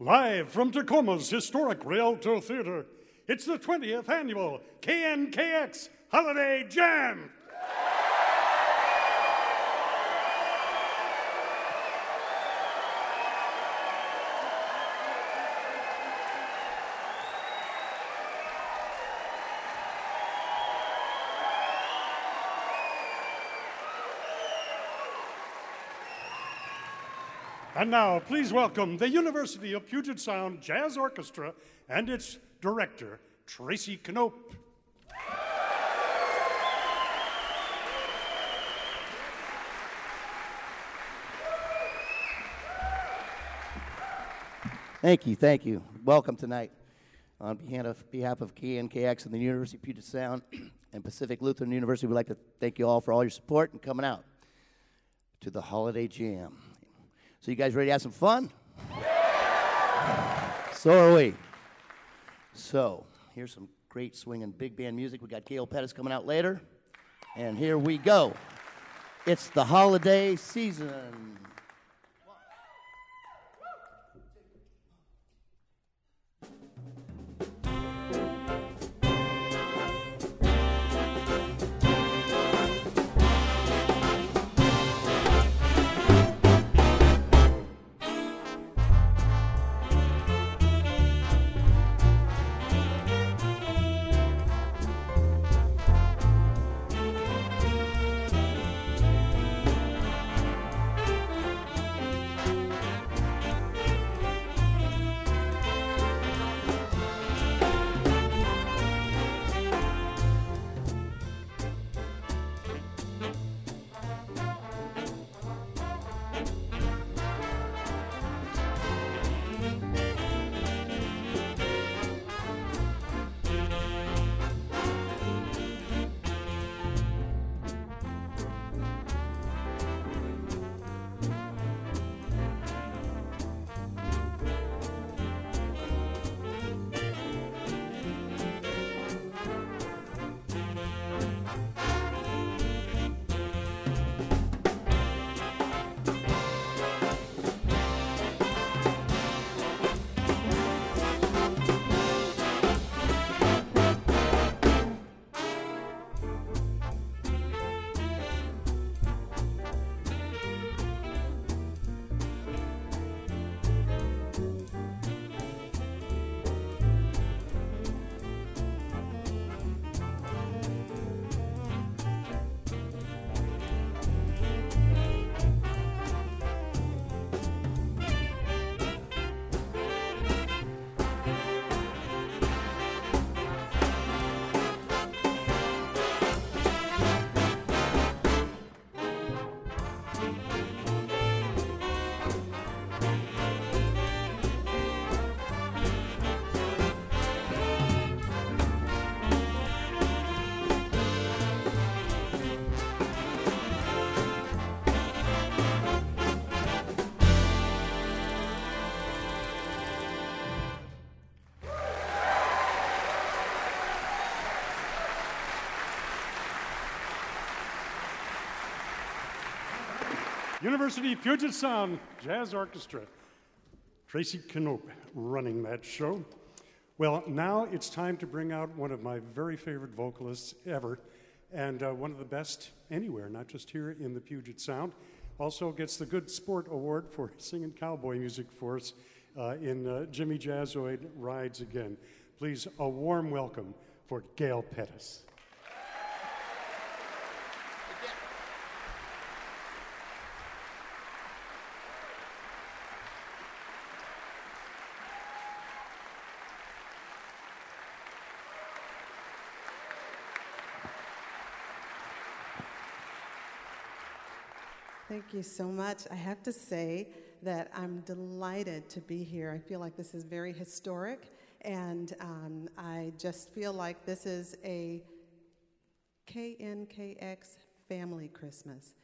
Live from Tacoma's historic Rialto Theater, it's the 20th annual KNKX Holiday Jam. And now, please welcome the University of Puget Sound Jazz Orchestra and its director, Tracy Knope. Thank you. Welcome tonight. On behalf of KNKX and the University of Puget Sound and Pacific Lutheran University, we'd like to thank you all for all your support and coming out to the Holiday Jam. So you guys ready to have some fun? So are we. So here's some great swinging big band music. We got Gail Pettis coming out later. And here we go. It's the holiday season. University of Puget Sound Jazz Orchestra. Tracy Knope running that show. Well, now it's time to bring out one of my very favorite vocalists ever, and one of the best anywhere, not just here in the Puget Sound. Also gets the Good Sport Award for singing cowboy music for us in Jimmy Jazzoid Rides Again. Please, a warm welcome for Gail Pettis. Thank you so much. I have to say that I'm delighted to be here. I feel like this is very historic, and I just feel like this is a KNKX family Christmas.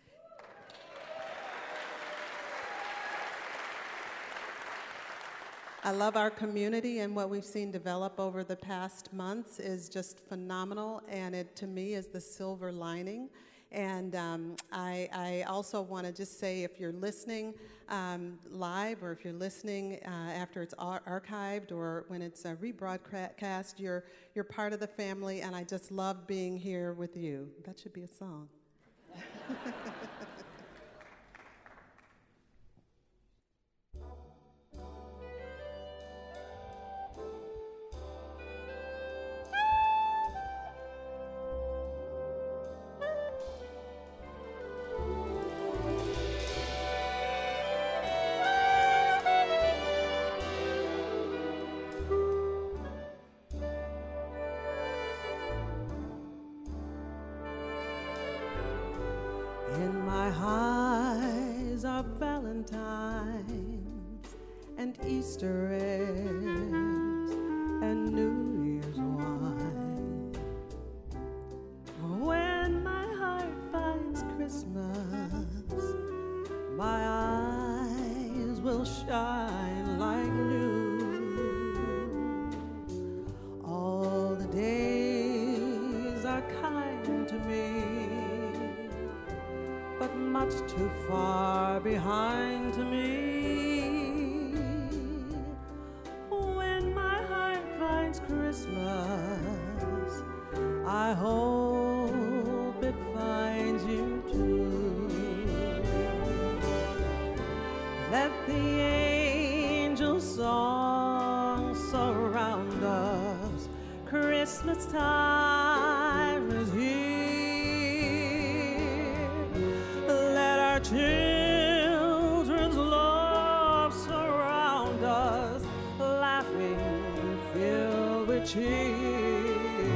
I love our community, and what we've seen develop over the past months is just phenomenal, and it, to me, is the silver lining. And I also want to just say, if you're listening live, or if you're listening after it's archived or when it's rebroadcast, you're part of the family, and I just love being here with you. That should be a song. In my eyes are Valentines and Easter eggs and New Year's wine. When my heart finds Christmas, my eyes will shine like new. All the days are kind to me, but much too far behind to me. When my heart finds Christmas, I hope it finds you too. Let the angel song surround us. Christmas time is here. Let our children's love surround us, laughing, filled with cheer.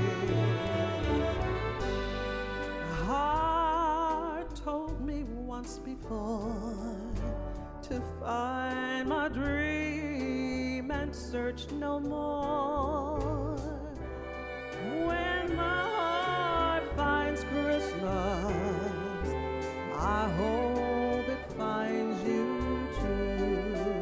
A heart told me once before to find my dream and search no more. When my heart finds Christmas, I hope it finds you too.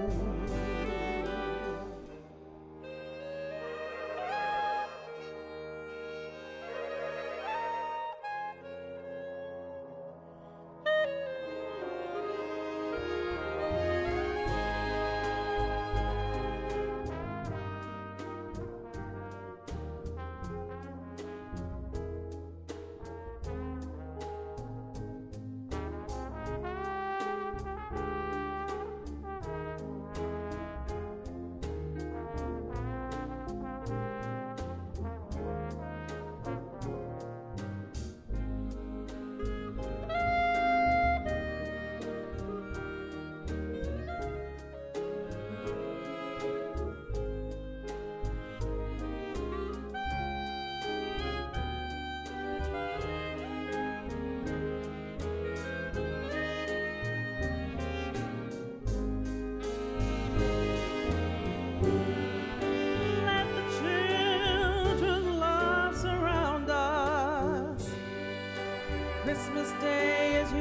Christmas Day is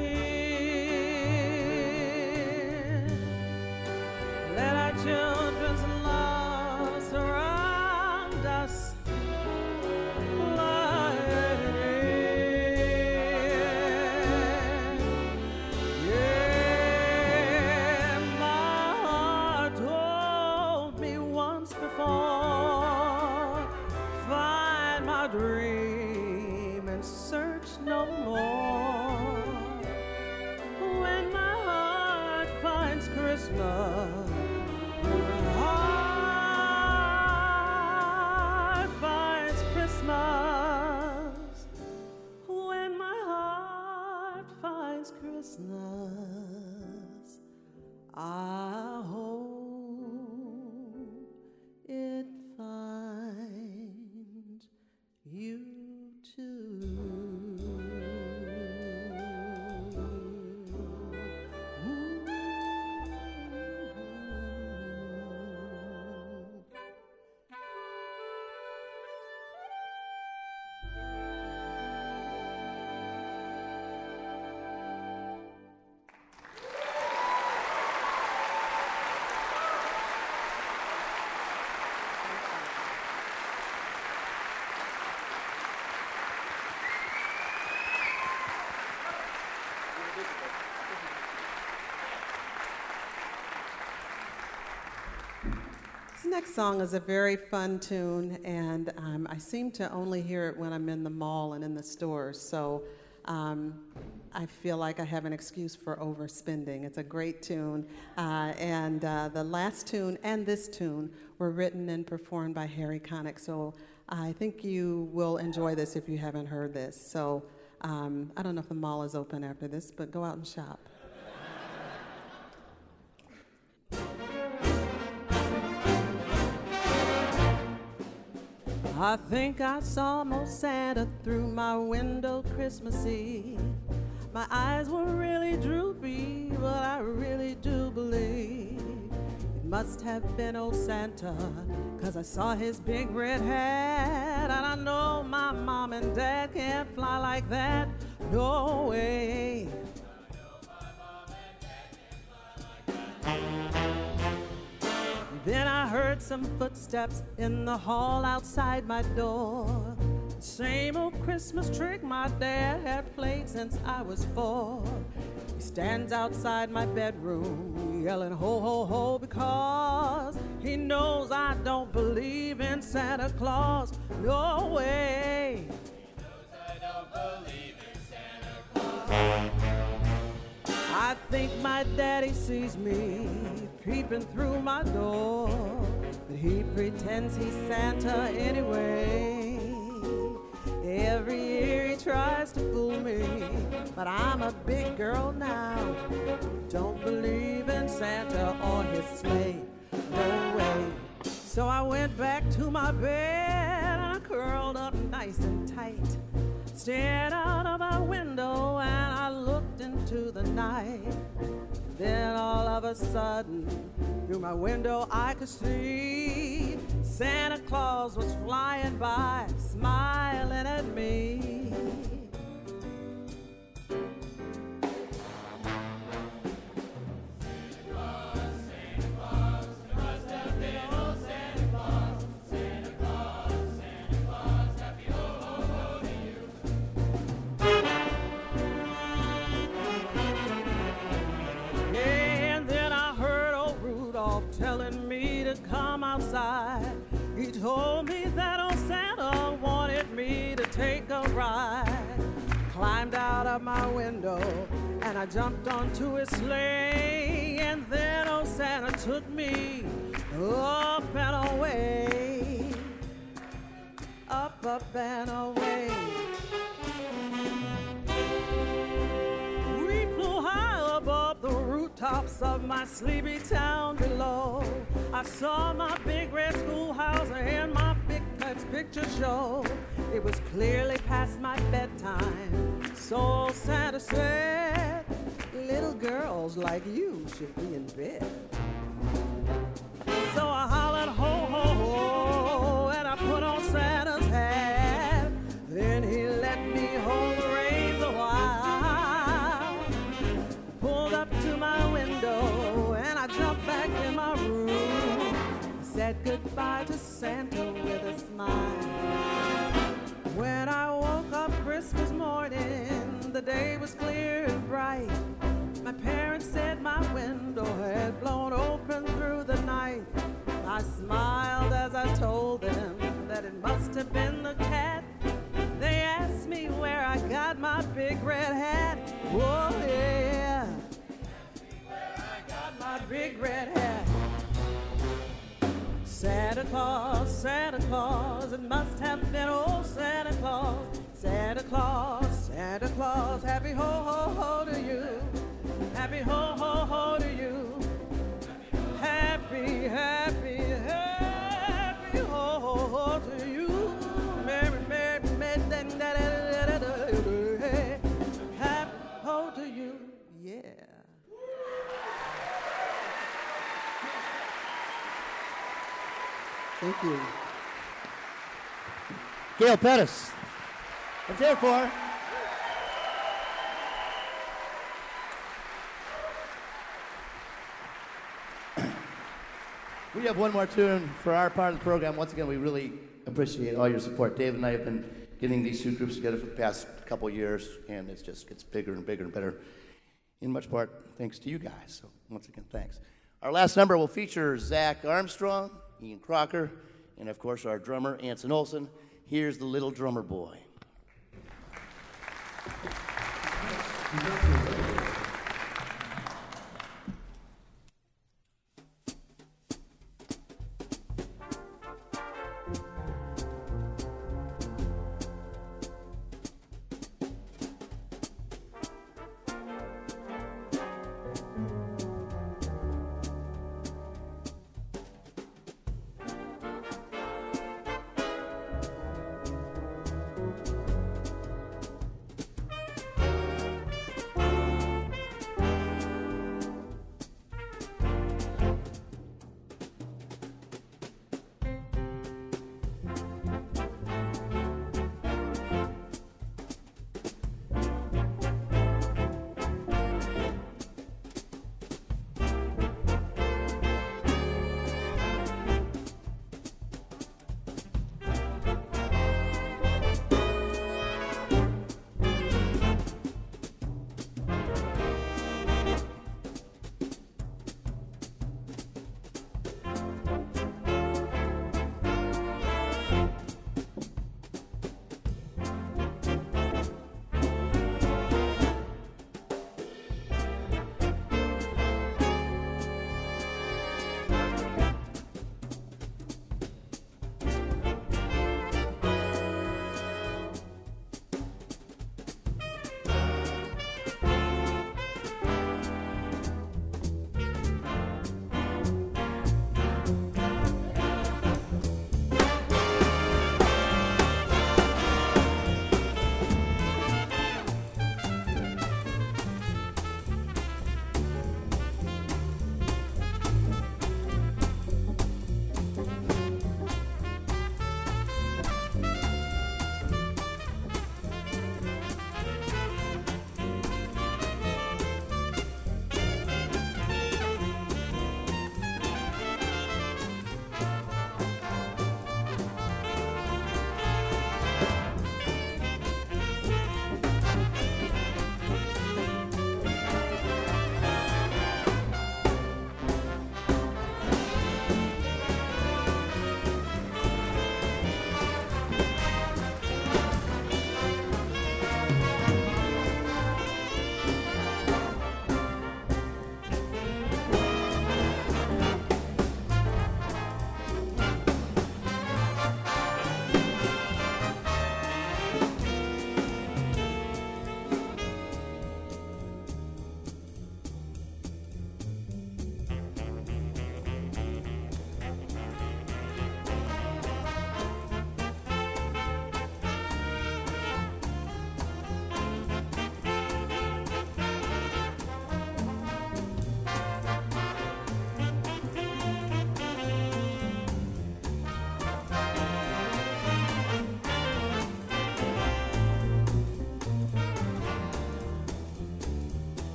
here. Let our children's love surround us like an air. Yeah, my heart told me once before, find my dream and search no more. When my heart finds Christmas, heart finds Christmas. When my heart finds Christmas, I hope it finds you too. next song is a very fun tune, and I seem to only hear it when I'm in the mall and in the stores, so I feel like I have an excuse for overspending. It's a great tune, and the last tune and this tune were written and performed by Harry Connick, so I think you will enjoy this if you haven't heard this. So I don't know if the mall is open after this, but go out and shop. I think I saw most Santa through my window Christmas Eve. My eyes were really droopy, but I really do believe it must have been old Santa, 'cause I saw his big red hat, and I know my mom and dad can't fly like that. No way. Then I heard some footsteps in the hall outside my door. Same old Christmas trick my dad had played since I was 4. He stands outside my bedroom yelling ho ho ho, because he knows I don't believe in Santa Claus. No way. He knows I don't believe in Santa Claus. I think my daddy sees me peeping through my door, but he pretends he's Santa anyway. Every year he tries to fool me, but I'm a big girl now. Don't believe in Santa or his sleigh. No way. So I went back to my bed and I curled up nice and tight, stared out of my window and I looked into the night. Then all of a sudden, through my window I could see Santa Claus was flying by, smiling at me. Telling me to come outside. He told me that old Santa wanted me to take a ride. Climbed out of my window and I jumped onto his sleigh, and then old Santa took me up and away, up and away. We flew high above the rooftops of my sleepy town below. I saw my big red schoolhouse and my big picture show. It was clearly past my bedtime, so Santa said, little girls like you should be in bed. So I hollered ho ho ho and I put on Santa's hat. Then he let me hold the reins a while. Pulled up to my window and I jumped back in my room. Said goodbye to Santa with a smile. When I woke up Christmas morning, the day was clear and bright. My parents said my window had blown open through the night. I smiled as I told them that it must have been the cat. They asked me where I got my big red hat. Oh yeah, where I got my big red hat. Santa Claus, it must have been old Santa Claus. Santa Claus, happy ho ho ho to you. Happy ho ho ho to you. Happy ho ho ho to you. Merry happy ho to you. Yeah. Thank you. Gail Pettis. Let's hear it for her. We have one more tune for our part of the program. Once again, we really appreciate all your support. Dave and I have been getting these two groups together for the past couple of years, and it just gets bigger and bigger and better, in much part thanks to you guys. So once again, thanks. Our last number will feature Zach Armstrong Ian Crocker, and of course our drummer, Anson Olsen. Here's the Little Drummer Boy.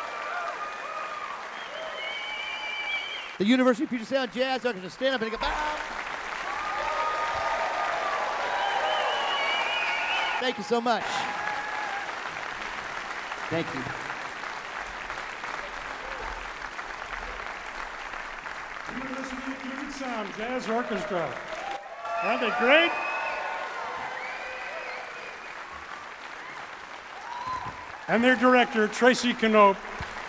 The University of Puget Sound Jazz Orchestra. Stand up and take a bow. Thank you so much. Thank you. University of Puget Sound Jazz Orchestra. Aren't they great? And their director, Tracy Knope,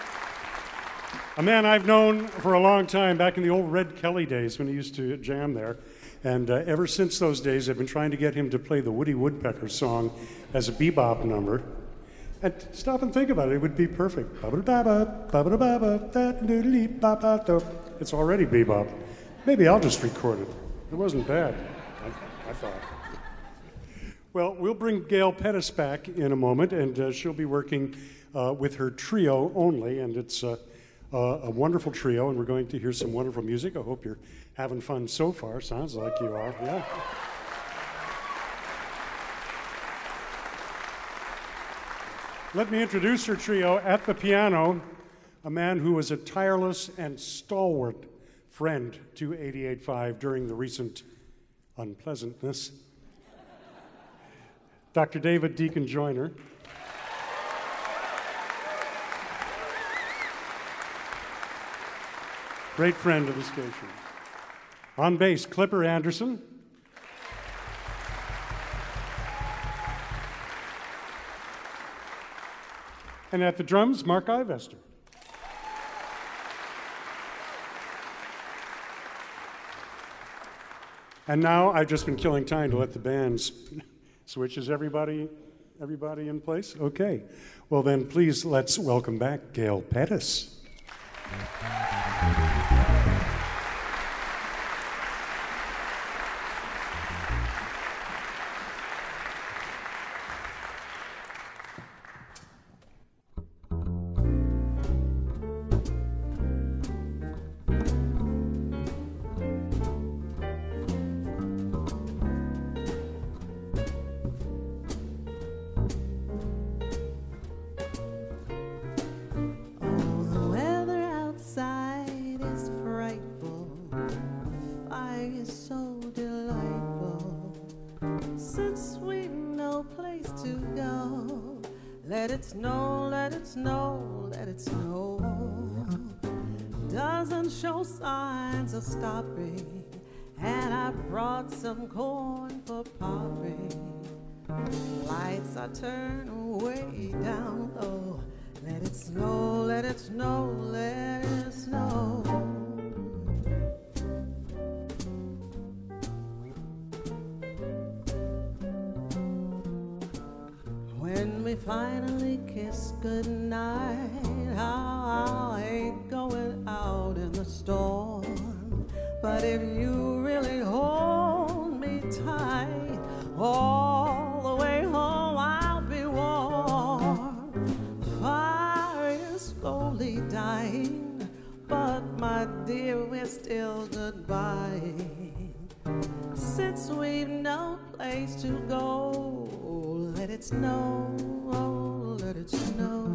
a man I've known for a long time, back in the old Red Kelly days when he used to jam there. And ever since those days, I've been trying to get him to play the Woody Woodpecker song as a bebop number. And stop and think about it, it would be perfect. It's already bebop. Maybe I'll just record it. It wasn't bad, I thought. Well, we'll bring Gail Pettis back in a moment, and she'll be working with her trio only, and it's a wonderful trio, and we're going to hear some wonderful music. I hope you're having fun so far. Sounds like you are, yeah. Let me introduce her trio. At the piano, a man who was a tireless and stalwart friend to 88.5 during the recent unpleasantness. Dr. David Deacon Joyner. Great friend of the station. On bass, Clipper Anderson. And at the drums, Mark Ivester. And now I've just been killing time to let the bands switch. Is everybody in place? Okay. Well then, please let's welcome back Gail Pettis. Let it snow, let it snow, let it snow. Doesn't show signs of stopping, and I brought some corn for popping. Lights are turned way down low. Let it snow, let it snow, let it snow. When we finally kiss goodnight, I ain't going out in the storm. But if you really hold me tight, all the way home I'll be warm. The fire is slowly dying, but my dear, we're still goodbye. Since we've no place to go, let it snow, oh, let it snow.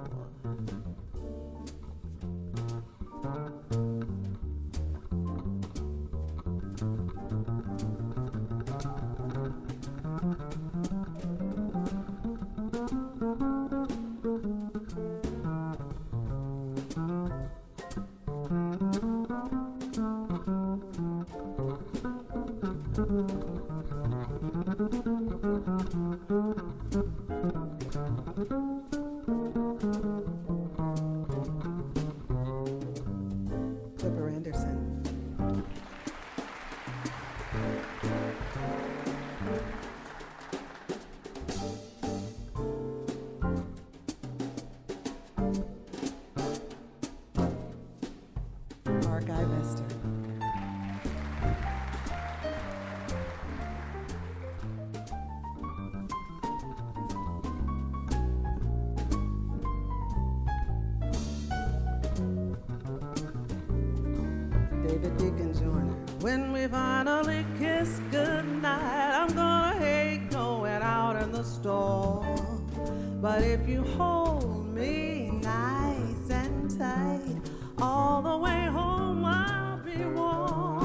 Clipper Anderson. Mark Ivester. David Deacon Joyner. When we finally kiss goodnight, I'm gonna hate going out in the storm. But if you hold me nice and tight, all the way home I'll be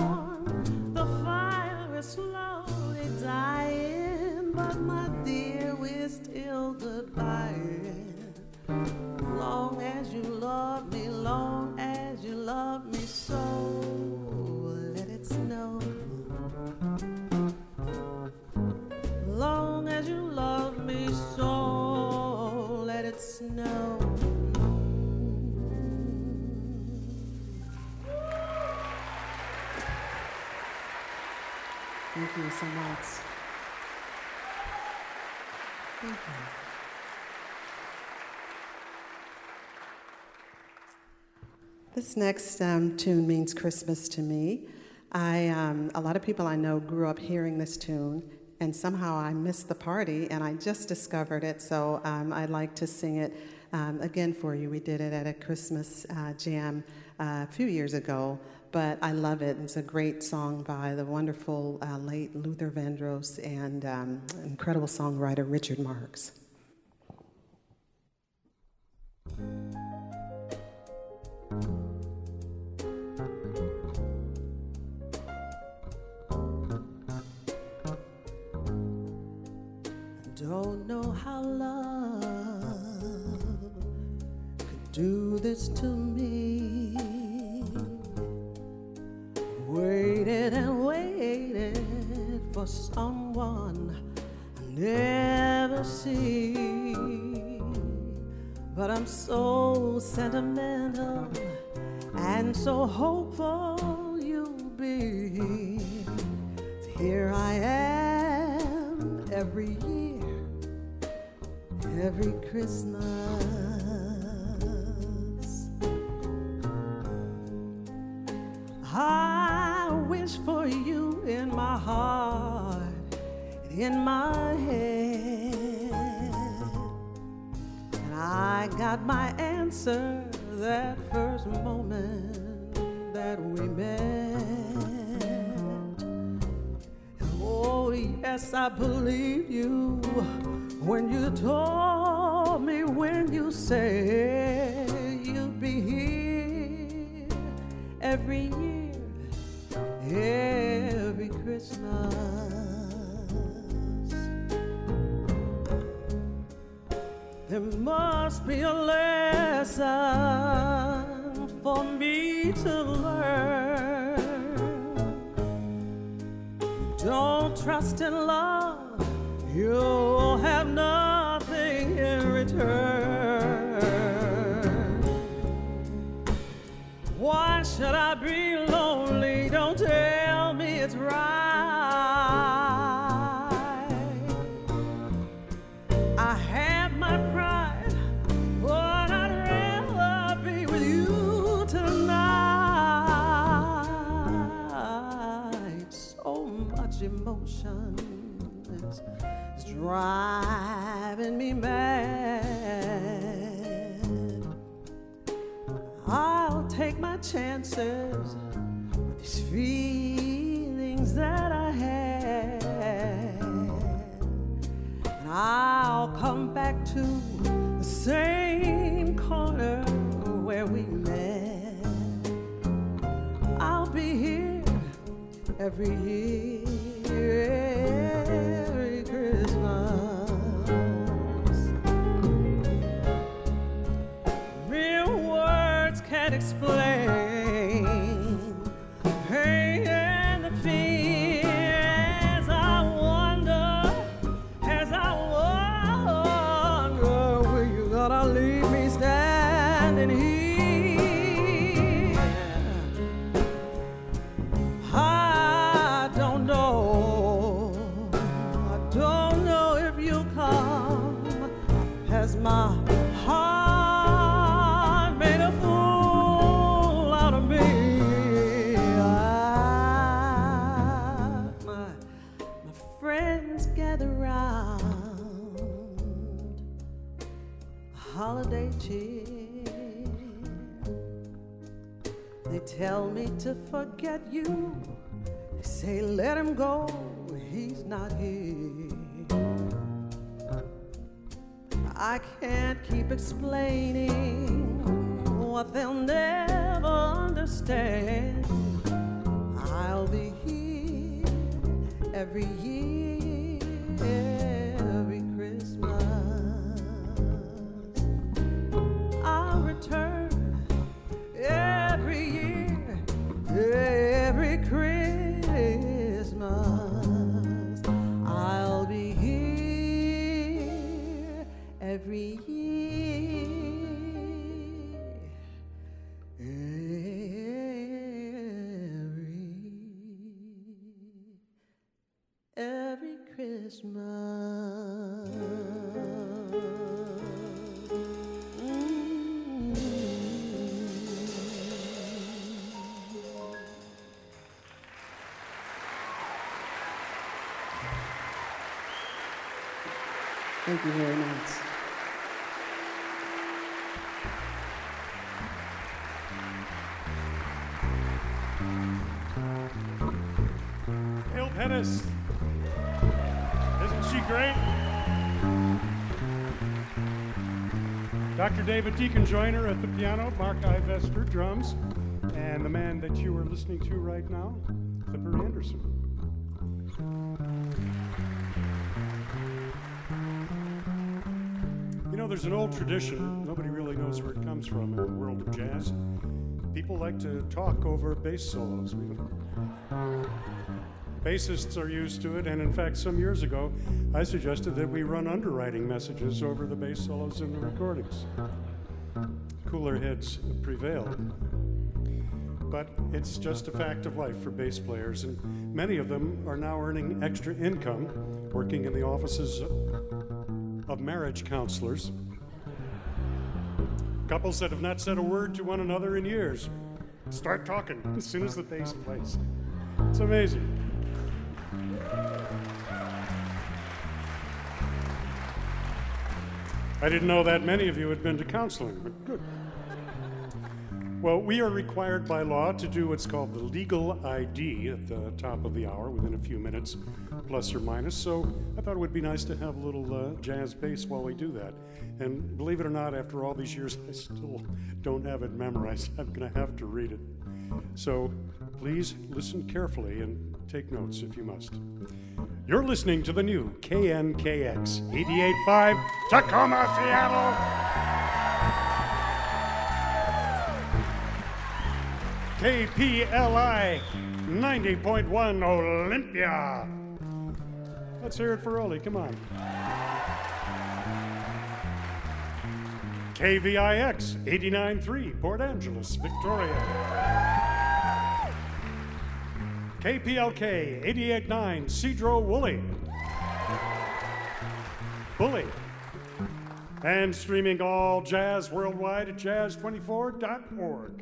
warm. The fire is slowly dying, but my dear, Thank you so much. Thank you. This next tune means Christmas to me. A lot of people I know grew up hearing this tune, and somehow I missed the party, and I just discovered it, so I'd like to sing it again for you. We did it at a Christmas jam a few years ago, but I love it. It's a great song by the wonderful late Luther Vandross and incredible songwriter Richard Marx. Don't know how love could do this to me. Waited and waited for someone I never see. But I'm so sentimental and so hopeful you'll be. Here I am every year, every Christmas. I wish for you in my heart, in my head, and I got my answer that first moment that we met. Oh yes, I believe you when you told me, when you said you'd be here every year, every Christmas. There must be a lesson for me to learn. Don't trust in love, you'll have nothing in return. Why should I be lonely? Don't tell me it's right. I have my pride, but I'd rather be with you tonight. So much emotion is driving me mad. I'll take my chances with these feelings that I had, and I'll come back to the same corner where we met. I'll be here every year, every Christmas. Real words can't explain pain and the fear as I wonder, where you gonna leave me standing here? I don't know if you'll come. Has my heart made a fool out of me? My friends gather round a holiday cheer. They tell me to forget you. They say let him go, he's not here. I can't keep explaining what they'll never understand. I'll be here every year, every Christmas. I'll return every year, every Christmas. I'll be here every year, every every Christmas. Thank you very much. Bill Pettis. Isn't she great? Dr. David Deacon-Joyner at the piano, Mark Ivester, drums, and the man that you are listening to right now, Clipper Anderson. You know, there's an old tradition, nobody really knows where it comes from in the world of jazz. People like to talk over bass solos. Bassists are used to it, and in fact, some years ago, I suggested that we run underwriting messages over the bass solos in the recordings. Cooler heads prevailed. But it's just a fact of life for bass players, and many of them are now earning extra income working in the offices of marriage counselors. Couples that have not said a word to one another in years start talking as soon as the bass plays. It's amazing. I didn't know that many of you had been to counseling, but good. Well, we are required by law to do what's called the legal ID at the top of the hour within a few minutes, plus or minus, so I thought it would be nice to have a little jazz bass while we do that. And believe it or not, after all these years, I still don't have it memorized. I'm going to have to read it. So please listen carefully and take notes if you must. You're listening to the new KNKX 88.5 Tacoma, Seattle. KPLI 90.1 Olympia. Let's hear it for Oli, come on. KVIX 89.3 Port Angeles, Victoria. KPLK 88.9 Cedro Woolley. Bully. And streaming all jazz worldwide at jazz24.org.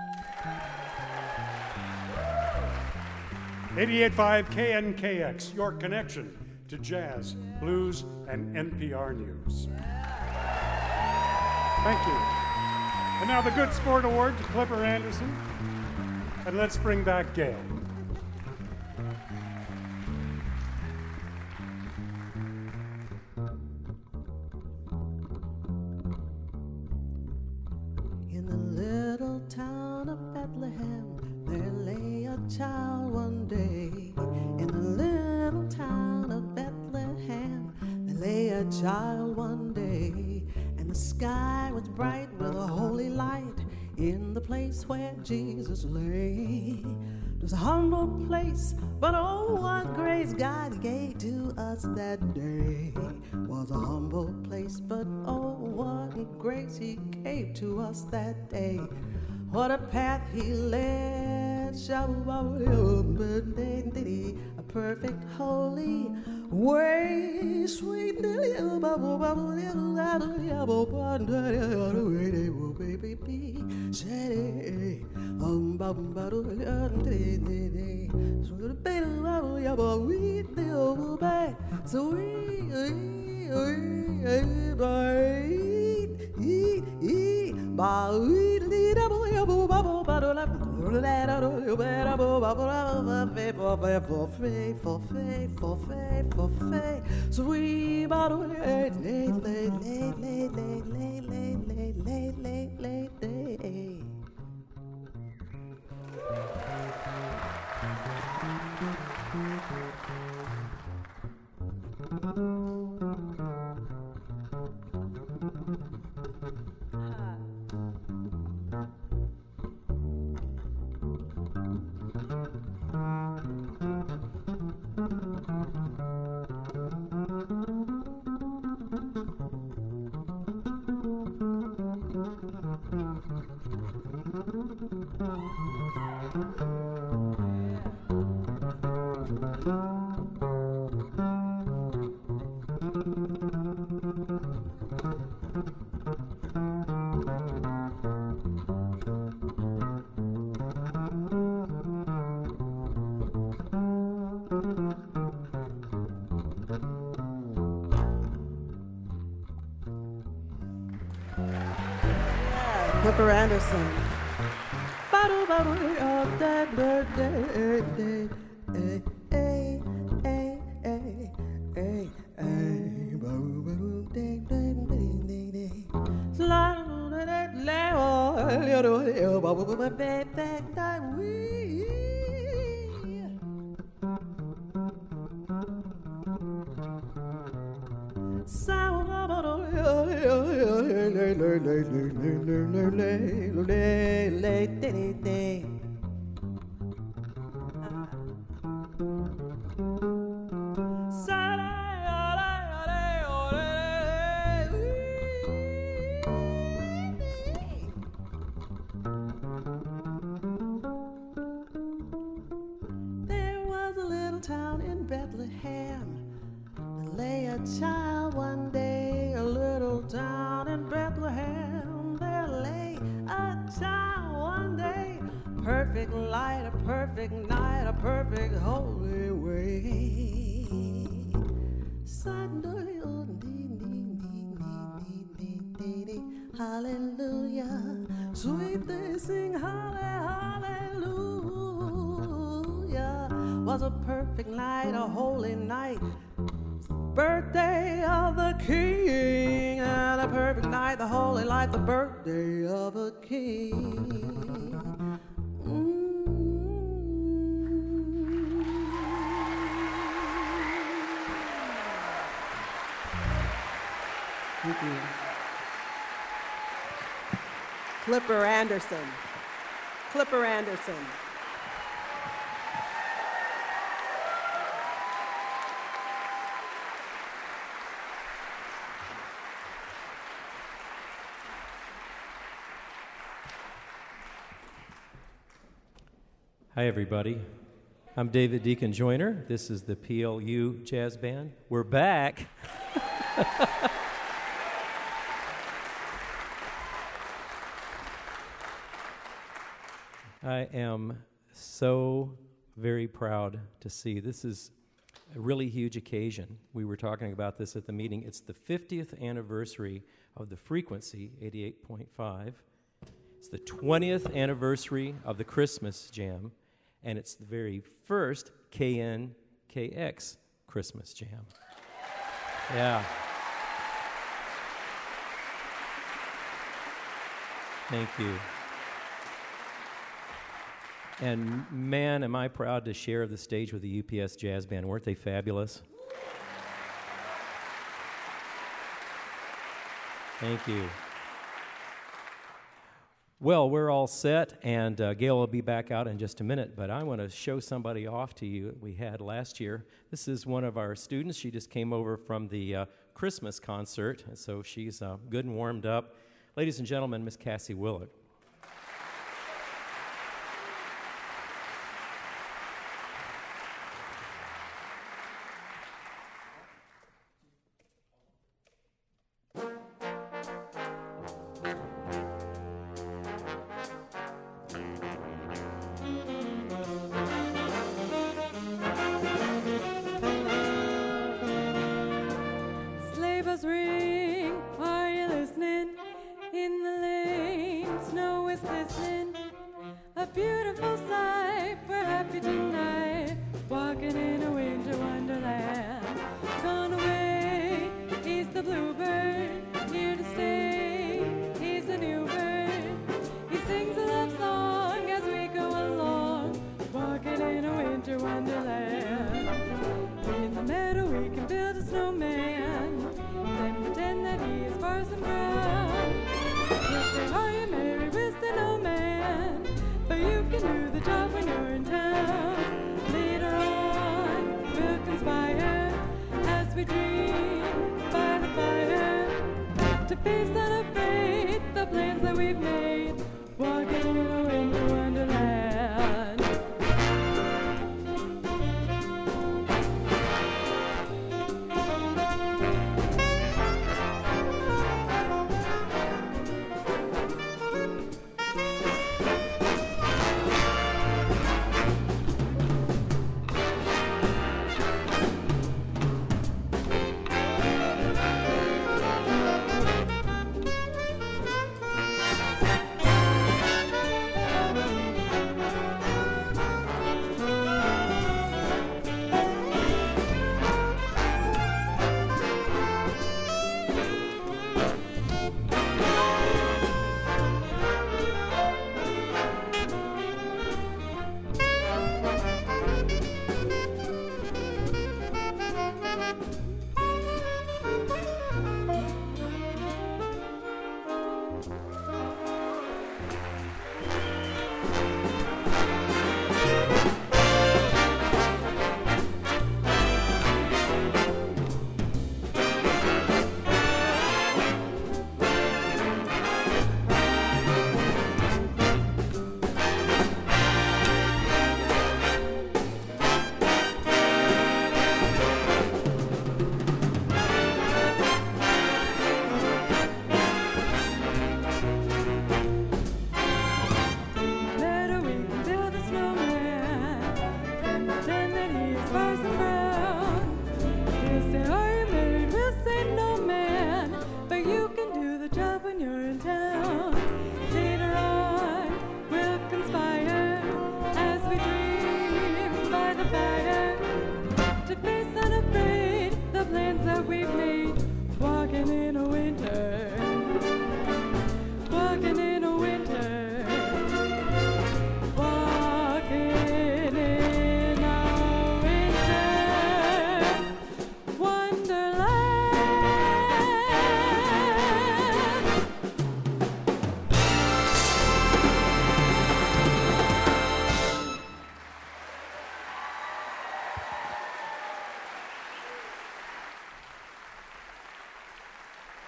88.5 KNKX, your connection to jazz, blues, and NPR news. Thank you. And now the Good Sport Award to Clipper Anderson. And let's bring back Gail. In the little town of Bethlehem, there lay a child one day. In the little town of Bethlehem, there lay a child one day. And the sky was bright with a holy light in the place where Jesus lay. It was a humble place, but oh, what grace God gave to us that day. It was a humble place, but oh, what grace He gave to us that day. What a path He led, a perfect, holy way. Sweet little bubble, bubble, little apple, baby, say, bubble, bubble, sweet little baby, sweet, Clipper Anderson. There was a little town in Bethlehem. There lay a child one day, a little town in Bethlehem. There lay a child one day, perfect light, a perfect night, a perfect holy way. Suddenly, oh, hallelujah, sweet they sing hallelujah. Was a perfect night, a holy night, birthday of the King, and a perfect night, the holy light, the birthday of a king. Thank you. Clipper Anderson. Clipper Anderson. Hi, everybody. I'm David Deacon Joyner. This is the PLU Jazz Band. We're back. I am so very proud to see. This is a really huge occasion. We were talking about this at the meeting. It's the 50th anniversary of the frequency, 88.5. It's the 20th anniversary of the Christmas Jam, and it's the very first KNKX Christmas Jam. Yeah. Thank you. And man, am I proud to share the stage with the UPS Jazz Band. Weren't they fabulous? Thank you. Well, we're all set, and Gail will be back out in just a minute, but I want to show somebody off to you that we had last year. This is one of our students. She just came over from the Christmas concert, and so she's good and warmed up. Ladies and gentlemen, Miss Cassie Willett.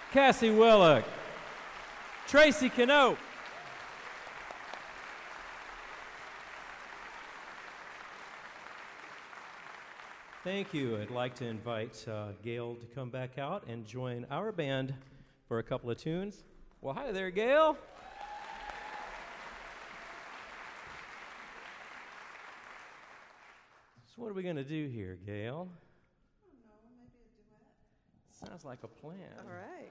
Cassie Willock, Tracy Knope. Thank you. I'd like to invite Gail to come back out and join our band for a couple of tunes. Well, hi there, Gail. So what are we going to do here, Gail? I don't know, maybe a duet. Sounds like a plan. All right.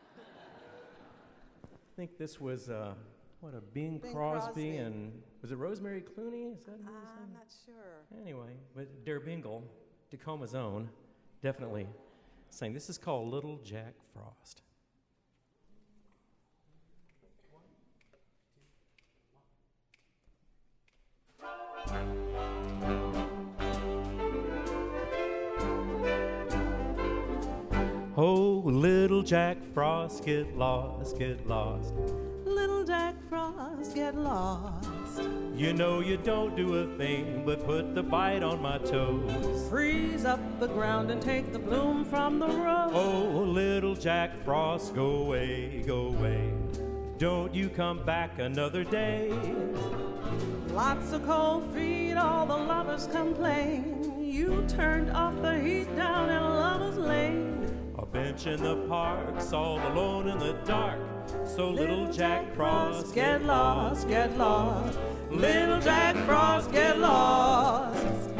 I think this was, a Bing Bing Crosby, Crosby. and was it Rosemary Clooney? Is that who was I'm in? not sure. Anyway, but Der Bingle, Tacoma's own, definitely sang. This is called Little Jack Frost. Oh, little Jack Frost, get lost, get lost. Little Jack Frost, get lost. You know you don't do a thing but put the bite on my toes. Freeze up the ground and take the bloom from the rose. Oh, little Jack Frost, go away, go away. Don't you come back another day. Lots of cold feet, all the lovers complain. You turned off the heat down in Lover's Lane. A bench in the park's all alone in the dark. So little Jack Frost, get lost, get lost. Little Jack Frost, get lost.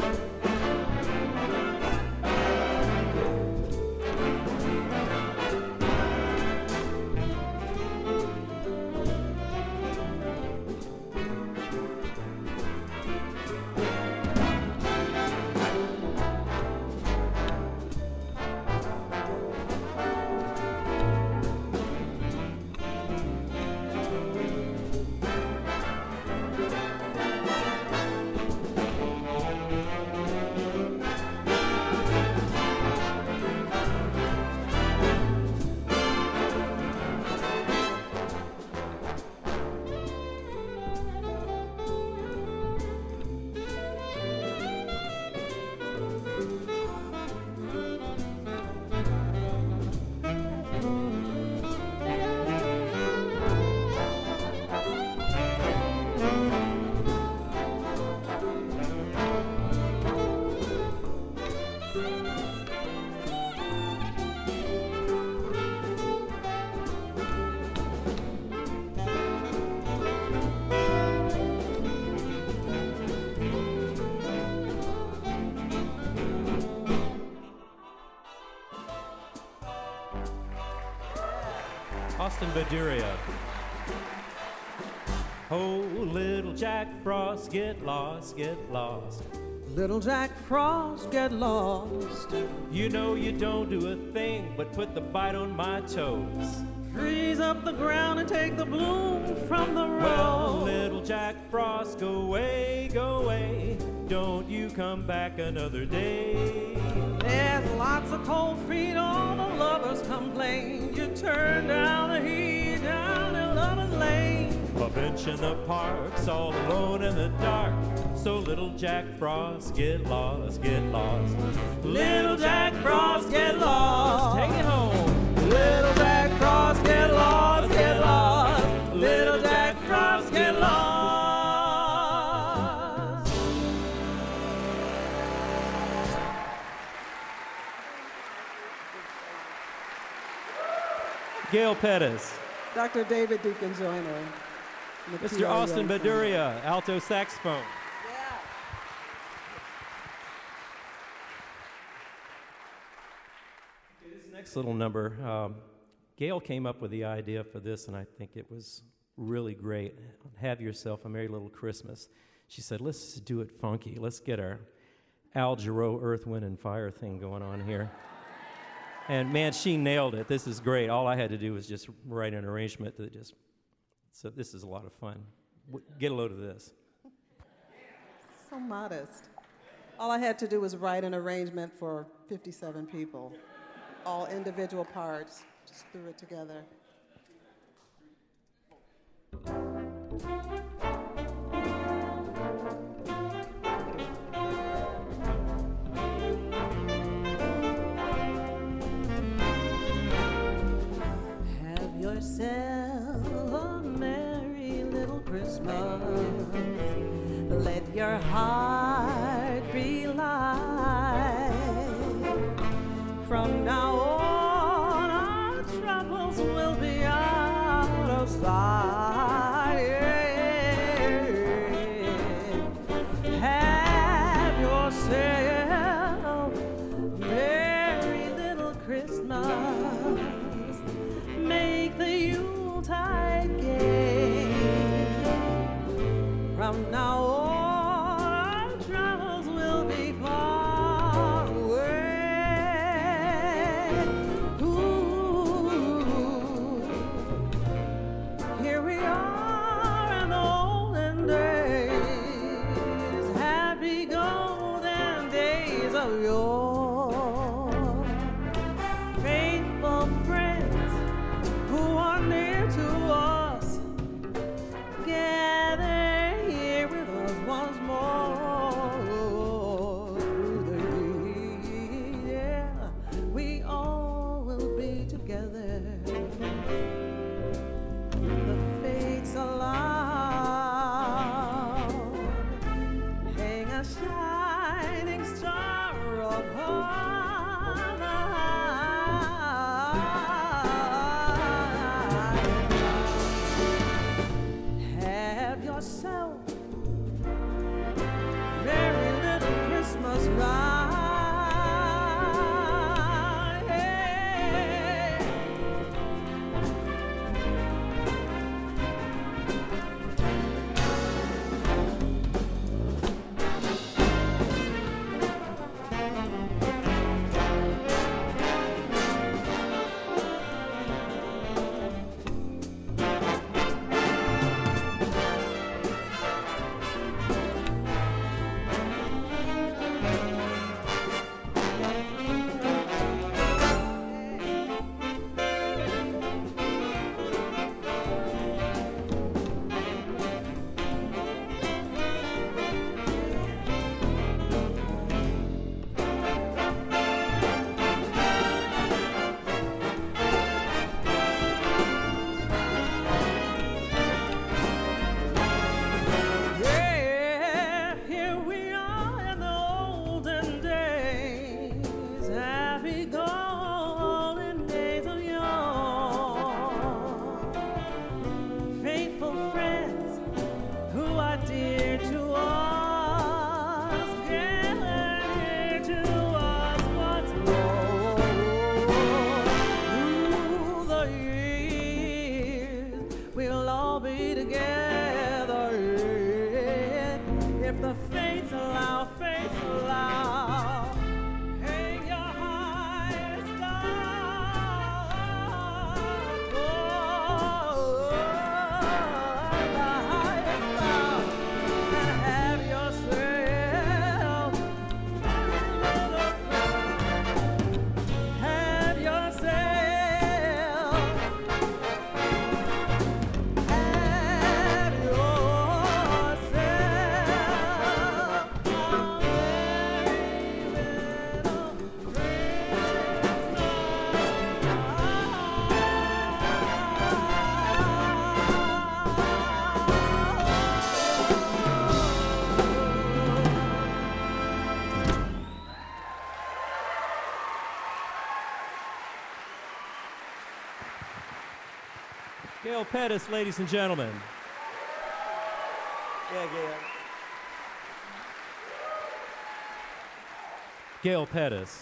Austin Baduria. Oh, little Jack Frost, get lost, get lost. Little Jack Frost, get lost. You know you don't do a thing but put the bite on my toes. Freeze up the ground and take the bloom from the rose. Well, little Jack Frost, go away, go away. Don't you come back another day. There's lots of cold feet, all the lovers complain. You turn down the heat down in Lover's Lane. A bench in the park's all alone in the dark. So little Jack Frost, get lost, get lost. Little Jack Frost, get lost. Take it home. Little Jack Frost, get lost, get lost. Little Jack Frost, get lost. Gail Pettis. Dr. David Deacon Joyner. Mr. Austin Baduria, alto saxophone. Yeah. This next little number, Gail came up with the idea for this, and I think it was really great. Have Yourself a Merry Little Christmas. She said, let's do it funky. Let's get our Al Jarreau Earth, Wind, and Fire thing going on here. And man, she nailed it. This is great. All I had to do was just write an arrangement that just, so this is a lot of fun. Get a load of this. So modest. All I had to do was write an arrangement for 57 people, all individual parts, just threw it together. Gail Pettis, ladies and gentlemen. Yeah, Gail. Gail Pettis.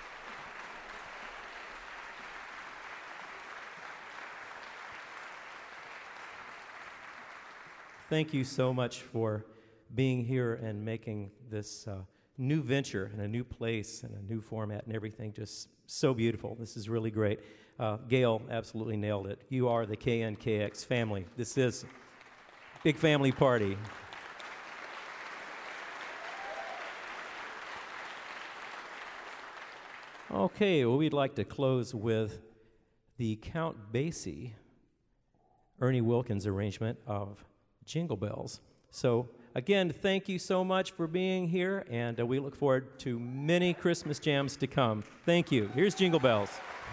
Thank you so much for being here and making this new venture and a new place and a new format and everything just so beautiful. This is really great. Gail absolutely nailed it. You are the KNKX family. This is a big family party. Okay, well, we'd like to close with the Count Basie, Ernie Wilkins arrangement of Jingle Bells. So, again, thank you so much for being here, and we look forward to many Christmas jams to come. Thank you. Here's Jingle Bells.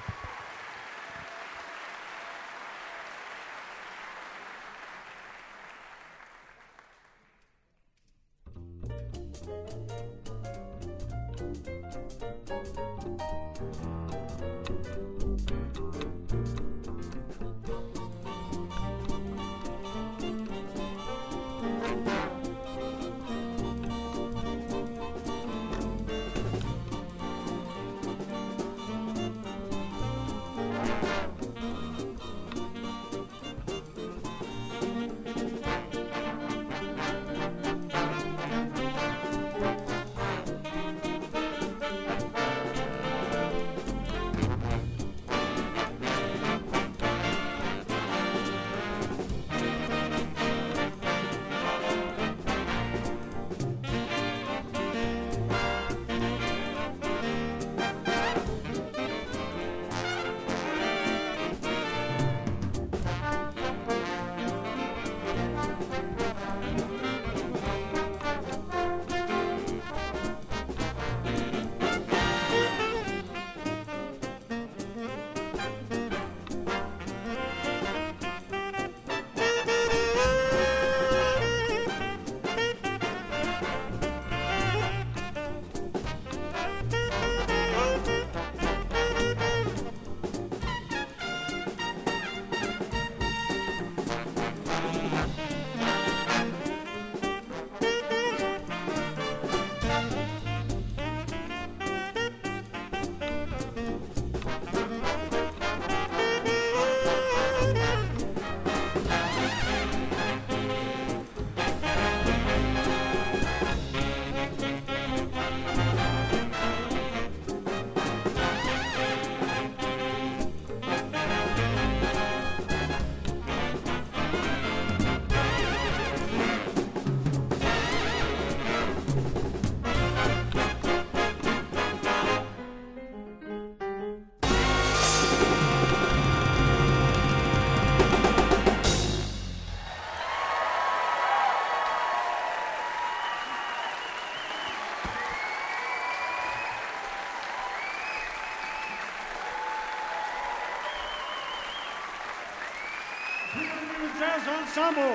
Jazz Ensemble,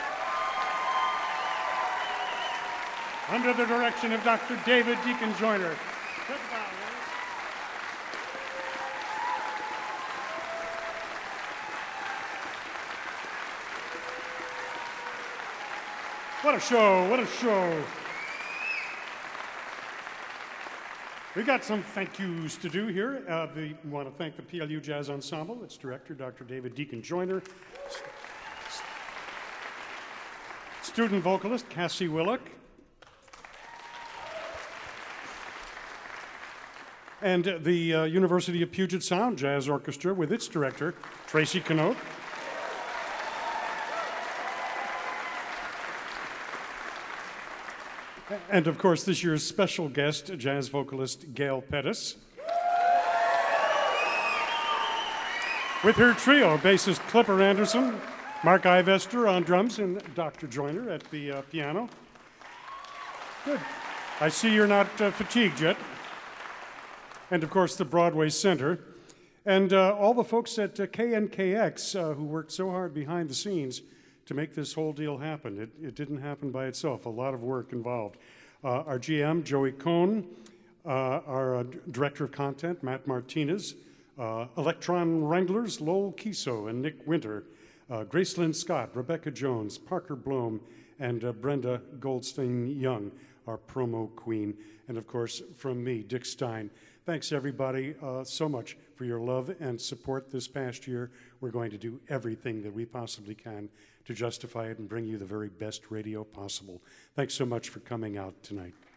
under the direction of Dr. David Deacon Joyner. What a show, what a show. We got some thank yous to do here. We want to thank the PLU Jazz Ensemble, its director, Dr. David Deacon Joyner, student vocalist, Cassie Willock, and the University of Puget Sound Jazz Orchestra with its director, Tracy Knope. And of course, this year's special guest, jazz vocalist Gail Pettis. With her trio, bassist Clipper Anderson, Mark Ivester on drums, and Dr. Joyner at the piano. Good. I see you're not fatigued yet. And of course, the Broadway Center. And all the folks at KNKX who worked so hard behind the scenes to make this whole deal happen. It didn't happen by itself, a lot of work involved. Our GM, Joey Cohn, our Director of Content, Matt Martinez, Electron Wranglers, Lowell Kiso and Nick Winter, Gracelyn Scott, Rebecca Jones, Parker Bloom, and Brenda Goldstein-Young, our promo queen. And of course, from me, Dick Stein. Thanks, everybody, so much for your love and support this past year. We're going to do everything that we possibly can to justify it and bring you the very best radio possible. Thanks so much for coming out tonight.